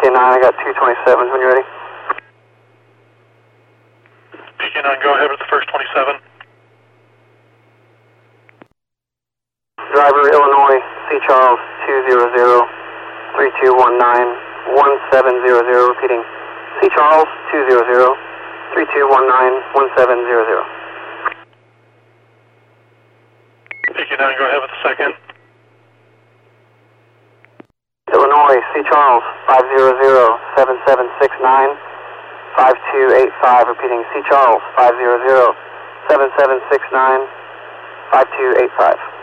PK9, I got 227s when you're ready. PK9, go ahead with the first 27. Driver, Illinois, C. Charles, 200-3219-1700, repeating. C. Charles, 200-3219-1700. PK9, go ahead with the second. Illinois, C. Charles, 500-7769-5285, repeating. C. Charles, 500-7769-5285.